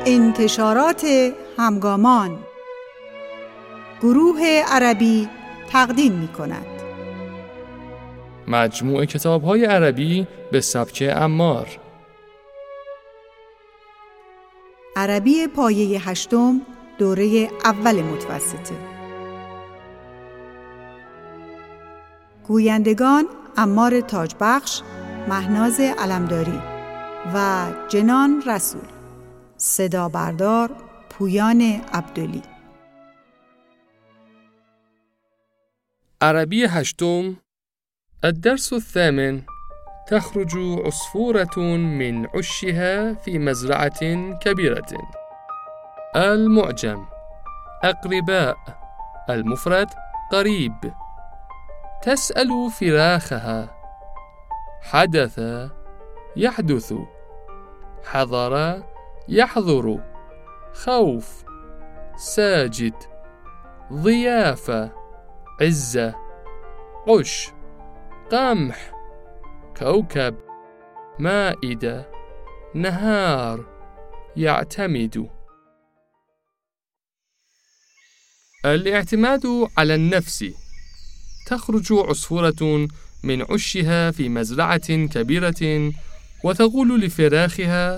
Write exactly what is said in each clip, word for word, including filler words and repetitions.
انتشارات همگامان گروه عربی تقدیم می کند. مجموعه کتاب‌های عربی به سبک عمار. عربی پایه هشتم دوره اول متوسطه. گویندگان عمار تاجبخش، مهناز علمداری و جنان رسول. صدا بردار پویان عبدلی. عربی هشتم. الدرس الثامن. تخرج عصفورة من عشها في مزرعة كبيرة. المعجم أقرباء، المفرد قريب. تسأل فراخها. حدث يحدث، حضر يحضر، خوف ساجد، ضيافة عزة، قش قمح، كوكب مائدة، نهار يعتمد. الاعتماد على النفس. تخرج عصفورة من عشها في مزرعة كبيرة وتقول لفراخها: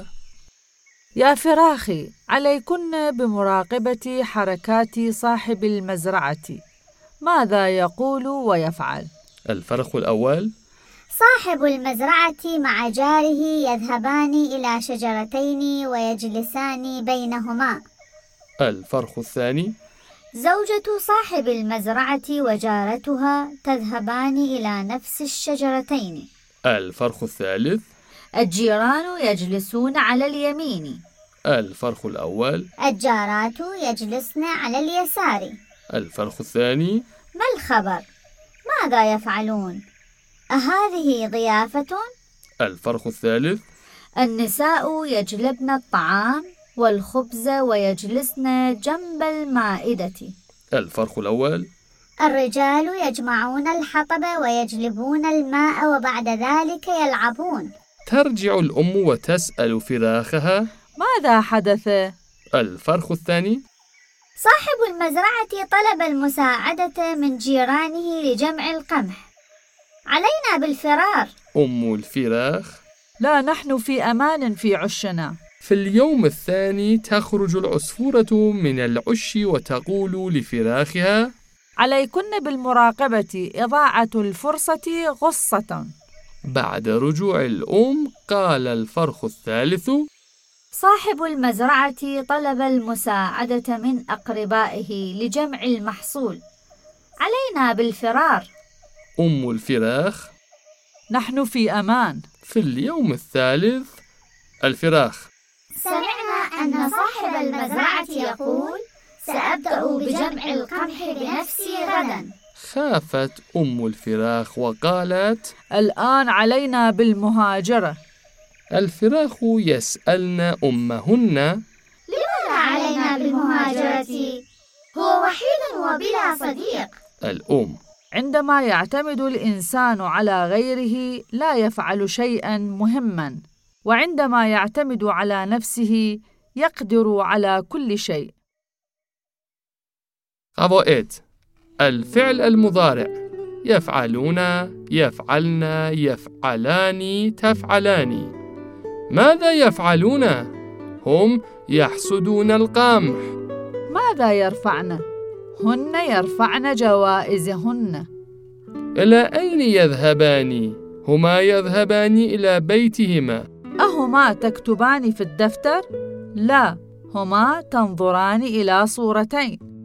يا فراخي، عليكن بمراقبة حركات صاحب المزرعة. ماذا يقول ويفعل؟ الفرخ الأول: صاحب المزرعة مع جاره يذهبان إلى شجرتين ويجلسان بينهما. الفرخ الثاني: زوجة صاحب المزرعة وجارتها تذهبان إلى نفس الشجرتين. الفرخ الثالث: الجيران يجلسون على اليمين. الفرخ الأول: الجارات يجلسن على اليسار. الفرخ الثاني: ما الخبر؟ ماذا يفعلون؟ أهذه ضيافة؟ الفرخ الثالث: النساء يجلبن الطعام والخبز ويجلسن جنب المائدة. الفرخ الأول: الرجال يجمعون الحطب ويجلبون الماء وبعد ذلك يلعبون. ترجع الأم وتسأل فراخها: ماذا حدث؟ الفرخ الثاني: صاحب المزرعة طلب المساعدة من جيرانه لجمع القمح. علينا بالفرار. أم الفراخ: لا، نحن في أمان في عشنا. في اليوم الثاني تخرج العصفورة من العش وتقول لفراخها: عليكن بالمراقبة، إضاعة الفرصة غصة. بعد رجوع الأم قال الفرخ الثالث: صاحب المزرعة طلب المساعدة من أقربائه لجمع المحصول. علينا بالفرار. أم الفراخ: نحن في أمان. في اليوم الثالث الفراخ: سمعنا أن صاحب المزرعة يقول: سأبدأ بجمع القمح بنفسي غدا. خافت أم الفراخ وقالت: الآن علينا بالمهاجرة. الفراخ يسألن أمهن: لماذا علينا بالمهاجرة؟ هو وحيد وبلا صديق. الأم: عندما يعتمد الإنسان على غيره لا يفعل شيئا مهما، وعندما يعتمد على نفسه يقدر على كل شيء. قواعد. الفعل المضارع: يفعلون، يفعلن، يفعلان، تفعلان. ماذا يفعلون؟ هم يحصدون القمح. ماذا يرفعن؟ هن يرفعن جوائزهن. إلى أين يذهبان؟ هما يذهبان إلى بيتهما. أهما تكتبان في الدفتر؟ لا، هما تنظران إلى صورتين.